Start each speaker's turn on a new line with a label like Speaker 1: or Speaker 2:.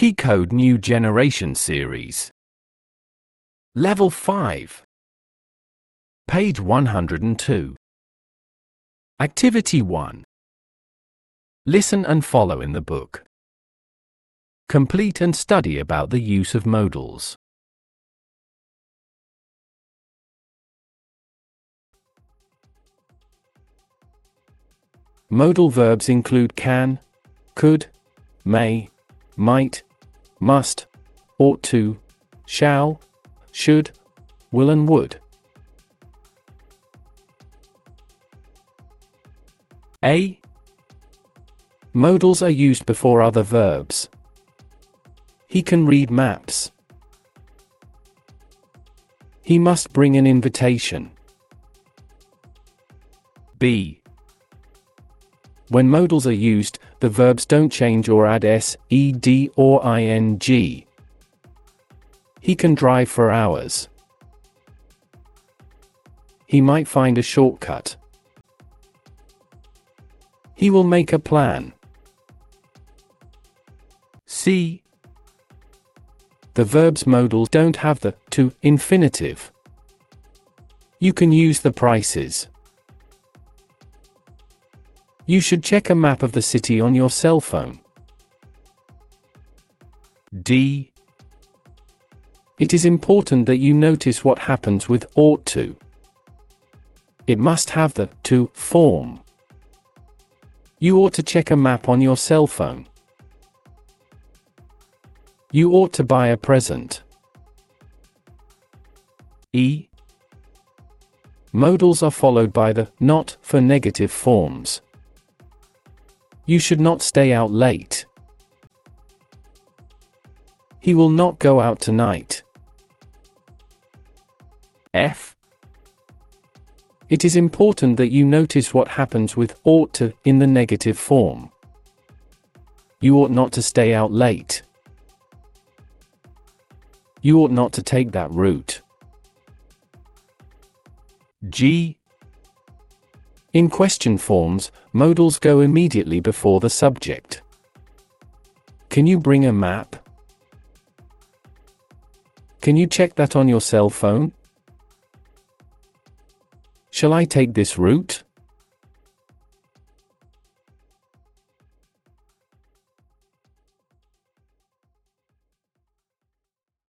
Speaker 1: Keycode New Generation Series. Level 5. Page 102. Activity 1. Listen and follow in the book. Complete and study about the use of modals. Modal verbs include can, could, may, might, must, ought to, shall, should, will and would. A. Modals are used before other verbs. He can read maps. He must bring an invitation. B. When modals are used, the verbs don't change or add s, ed, or ing. He can drive for hours. He might find a shortcut. He will make a plan. C. The verb's modals don't have the to infinitive. You can use the prices. You should check a map of the city on your cell phone. D. It is important that you notice what happens with ought to. It must have the to form. You ought to check a map on your cell phone. You ought to buy a present. E. Modals are followed by the not for negative forms. You should not stay out late. He will not go out tonight. F. It is important that you notice what happens with ought to in the negative form. You ought not to stay out late. You ought not to take that route. G. In question forms, modals go immediately before the subject. Can you bring a map? Can you check that on your cell phone? Shall I take this route?